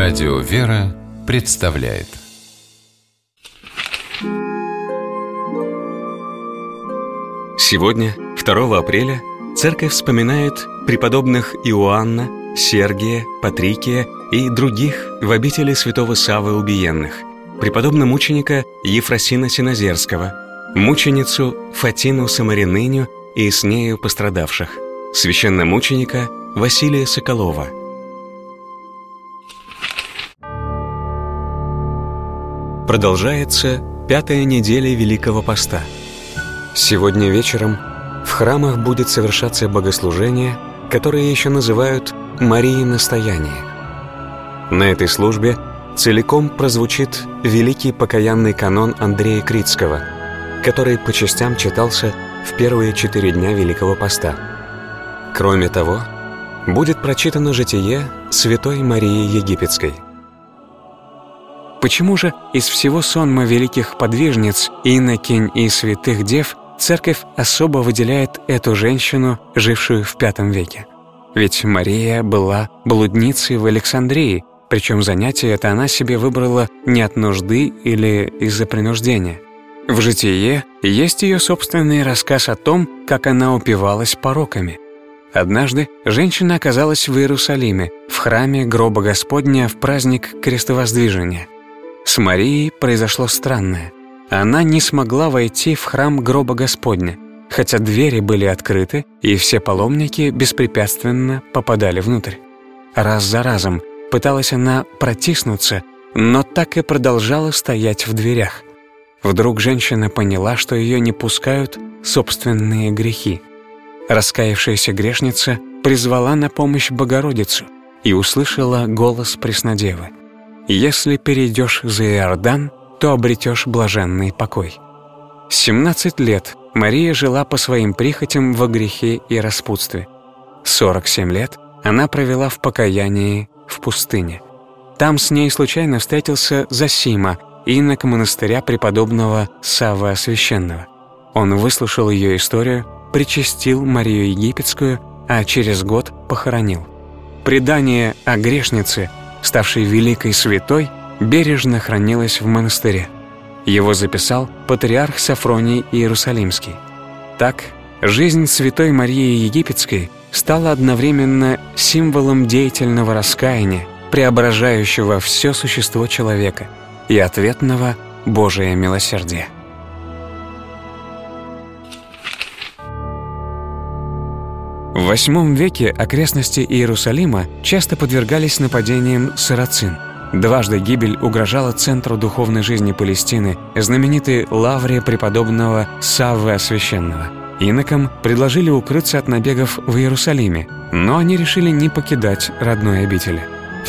Радио «Вера» представляет. Сегодня, 2 апреля, Церковь вспоминает преподобных Иоанна, Сергия, Патрикия и других в обители святого Саввы Убиенных, преподобно-мученика Ефросина Синозерского, мученицу Фатину Самариныню и с нею пострадавших, священномученика Василия Соколова. Продолжается 5-я неделя Великого Поста. Сегодня вечером в храмах будет совершаться богослужение, которое еще называют «Марии настояние». На этой службе целиком прозвучит великий покаянный канон Андрея Критского, который по частям читался в первые 4 дня Великого Поста. Кроме того, будет прочитано житие святой Марии Египетской. Почему же из всего сонма великих подвижниц, инокинь и святых дев Церковь особо выделяет эту женщину, жившую в V веке? Ведь Мария была блудницей в Александрии, причем занятие это она себе выбрала не от нужды или из-за принуждения. В житие есть ее собственный рассказ о том, как она упивалась пороками. Однажды женщина оказалась в Иерусалиме, в храме гроба Господня в праздник Крестовоздвижения. С Марией произошло странное. Она не смогла войти в храм гроба Господня, хотя двери были открыты, и все паломники беспрепятственно попадали внутрь. Раз за разом пыталась она протиснуться, но так и продолжала стоять в дверях. Вдруг женщина поняла, что ее не пускают собственные грехи. Раскаявшаяся грешница призвала на помощь Богородицу и услышала голос Преснодевы: «Если перейдешь за Иордан, то обретешь блаженный покой». 17 лет Мария жила по своим прихотям во грехе и распутстве. 47 лет она провела в покаянии в пустыне. Там с ней случайно встретился Зосима, инок монастыря преподобного Саввы Освященного. Он выслушал ее историю, причастил Марию Египетскую, а через год похоронил. Предание о грешнице, ставшей великой святой, бережно хранилось в монастыре. Его записал патриарх Сафроний Иерусалимский. Так, жизнь святой Марии Египетской стала одновременно символом деятельного раскаяния, преображающего все существо человека, и ответного Божия милосердия. В VIII веке окрестности Иерусалима часто подвергались нападениям сарацин. Дважды гибель угрожала центру духовной жизни Палестины, знаменитой лавре преподобного Саввы Освященного. Инокам предложили укрыться от набегов в Иерусалиме, но они решили не покидать родной обители. В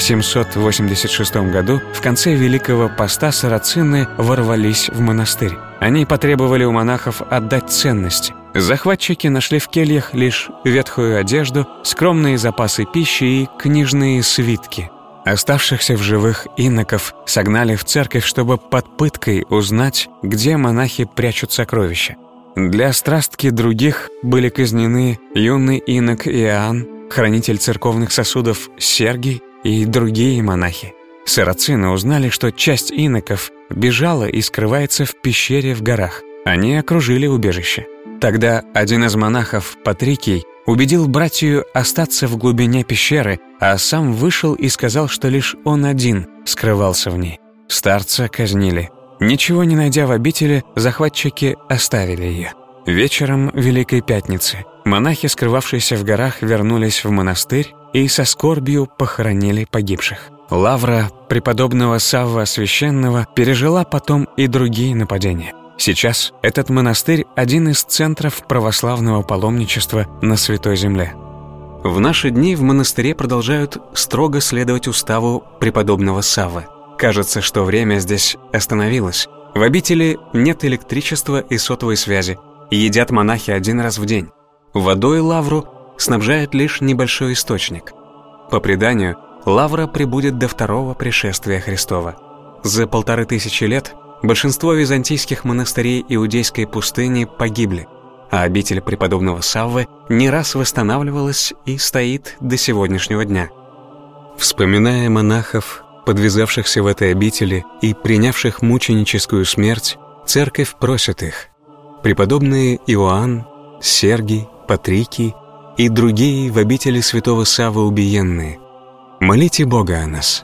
786 году, в конце Великого Поста, сарацины ворвались в монастырь. Они потребовали у монахов отдать ценности. Захватчики нашли в кельях лишь ветхую одежду, скромные запасы пищи и книжные свитки. Оставшихся в живых иноков согнали в церковь, чтобы под пыткой узнать, где монахи прячут сокровища. Для страстки других были казнены юный инок Иоанн, хранитель церковных сосудов Сергий и другие монахи. Сарацины узнали, что часть иноков бежала и скрывается в пещере в горах. Они окружили убежище. Тогда один из монахов, Патрикий, убедил братью остаться в глубине пещеры, а сам вышел и сказал, что лишь он один скрывался в ней. Старца казнили. Ничего не найдя в обители, захватчики оставили ее. Вечером Великой Пятницы монахи, скрывавшиеся в горах, вернулись в монастырь и со скорбью похоронили погибших. Лавра преподобного Саввы Освященного пережила потом и другие нападения. Сейчас этот монастырь – один из центров православного паломничества на Святой Земле. В наши дни в монастыре продолжают строго следовать уставу преподобного Саввы. Кажется, что время здесь остановилось. В обители нет электричества и сотовой связи, и едят монахи 1 раз в день. Водой лавру снабжает лишь небольшой источник. По преданию, лавра пребудет до 2-го пришествия Христова. За 1500 лет большинство византийских монастырей Иудейской пустыни погибли, а обитель преподобного Саввы не раз восстанавливалась и стоит до сегодняшнего дня. Вспоминая монахов, подвязавшихся в этой обители и принявших мученическую смерть, Церковь просит их: преподобные Иоанн, Сергий, Патрикий и другие в обители святого Саввы убиенные, молите Бога о нас.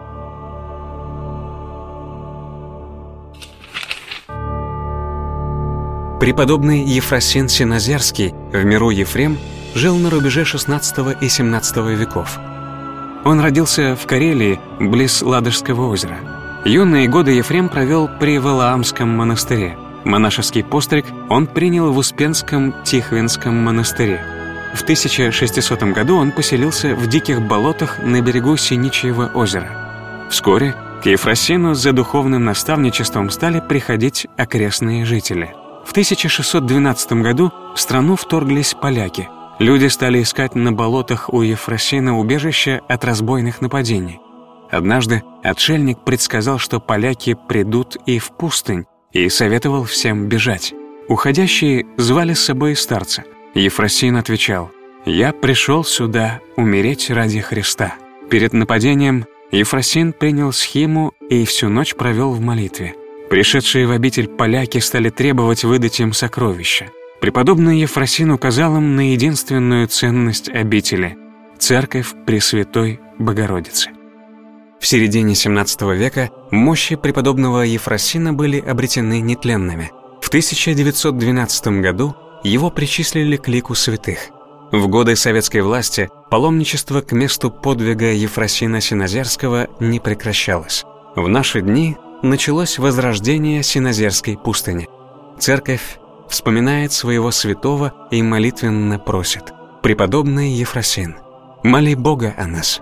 Преподобный Ефросин Синозерский, в миру Ефрем, жил на рубеже XVI и XVII веков. Он родился в Карелии, близ Ладожского озера. Юные годы Ефрем провел при Валаамском монастыре. Монашеский постриг он принял в Успенском Тихвинском монастыре. В 1600 году он поселился в диких болотах на берегу Синичьего озера. Вскоре к Ефросину за духовным наставничеством стали приходить окрестные жители. В 1612 году в страну вторглись поляки. Люди стали искать на болотах у Ефросина убежище от разбойных нападений. Однажды отшельник предсказал, что поляки придут и в пустынь, и советовал всем бежать. Уходящие звали с собой старца. Ефросин отвечал: «Я пришел сюда умереть ради Христа». Перед нападением Ефросин принял схиму и всю ночь провел в молитве. Пришедшие в обитель поляки стали требовать выдать им сокровища. Преподобный Ефросин указал им на единственную ценность обители — церковь Пресвятой Богородицы. В середине XVII века мощи преподобного Ефросина были обретены нетленными. В 1912 году его причислили к лику святых. В годы советской власти паломничество к месту подвига Ефросина Синозерского не прекращалось. В наши дни началось возрождение Синозерской пустыни. Церковь вспоминает своего святого и молитвенно просит: «Преподобный Ефросин, моли Бога о нас».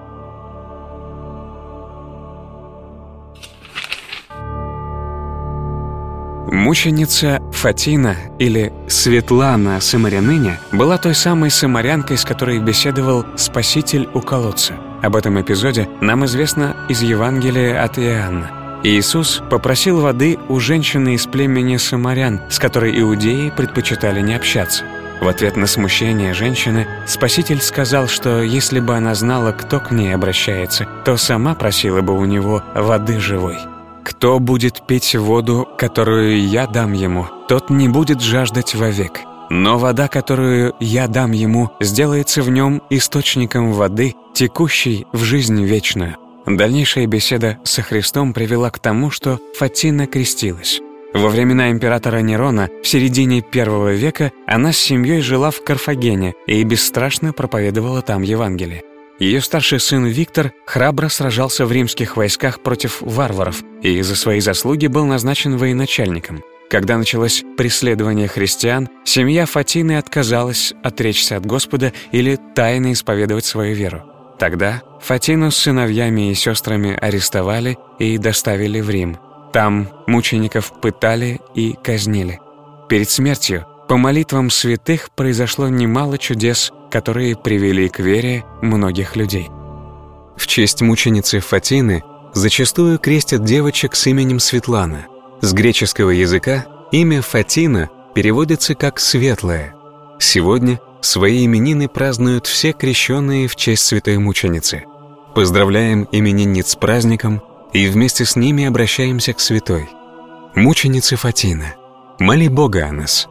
Мученица Фатина или Светлана Самаряныня была той самой самарянкой, с которой беседовал Спаситель у колодца. Об этом эпизоде нам известно из Евангелия от Иоанна. Иисус попросил воды у женщины из племени самарян, с которой иудеи предпочитали не общаться. В ответ на смущение женщины Спаситель сказал, что если бы она знала, кто к ней обращается, то сама просила бы у него воды живой. «Кто будет пить воду, которую я дам ему, тот не будет жаждать вовек. Но вода, которую я дам ему, сделается в нем источником воды, текущей в жизнь вечную». Дальнейшая беседа со Христом привела к тому, что Фатина крестилась. Во времена императора Нерона в середине I века она с семьей жила в Карфагене и бесстрашно проповедовала там Евангелие. Ее старший сын Виктор храбро сражался в римских войсках против варваров и за свои заслуги был назначен военачальником. Когда началось преследование христиан, семья Фатины отказалась отречься от Господа или тайно исповедовать свою веру. Тогда Фатину с сыновьями и сестрами арестовали и доставили в Рим. Там мучеников пытали и казнили. Перед смертью по молитвам святых произошло немало чудес, которые привели к вере многих людей. В честь мученицы Фатины зачастую крестят девочек с именем Светлана. С греческого языка имя Фатина переводится как «светлая». Сегодня свои именины празднуют все крещенные в честь святой мученицы. Поздравляем именинниц с праздником и вместе с ними обращаемся к святой. Мученица Фатина, моли Бога о нас.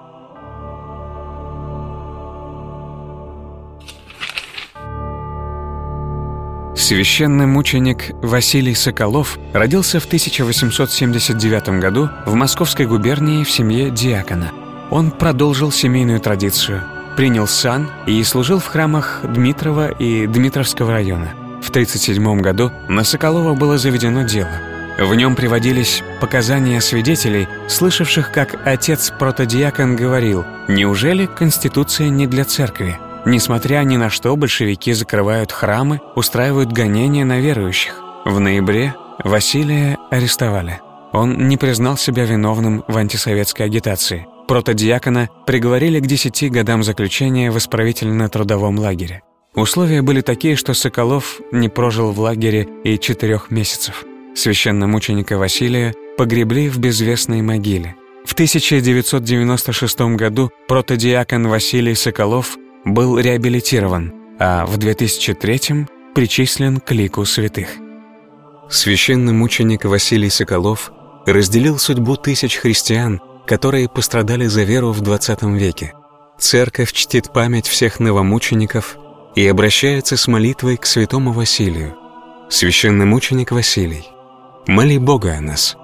Священный мученик Василий Соколов родился в 1879 году в Московской губернии в семье диакона. Он продолжил семейную традицию, принял сан и служил в храмах Дмитрова и Дмитровского района. В 1937 году на Соколова было заведено дело. В нем приводились показания свидетелей, слышавших, как отец-протодиакон говорил: «Неужели Конституция не для церкви? Несмотря ни на что, большевики закрывают храмы, устраивают гонения на верующих». В ноябре Василия арестовали. Он не признал себя виновным в антисоветской агитации. Протодиакона приговорили к 10 годам заключения в исправительно-трудовом лагере. Условия были такие, что Соколов не прожил в лагере и 4 месяцев. Священномученика Василия погребли в безвестной могиле. В 1996 году протодиакон Василий Соколов был реабилитирован, а в 2003 причислен к лику святых. Священный мученик Василий Соколов разделил судьбу тысяч христиан, которые пострадали за веру в XX веке. Церковь чтит память всех новомучеников и обращается с молитвой к святому Василию. Священный мученик Василий, моли Бога о нас.